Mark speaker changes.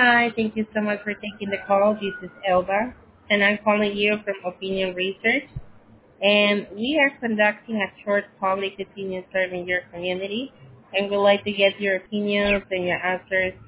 Speaker 1: Hi, thank you so much for taking the call. This is Elba, and I'm calling you from Opinion Research. And we are conducting a short public opinion survey in your community, and we'd like to get your opinions and your answers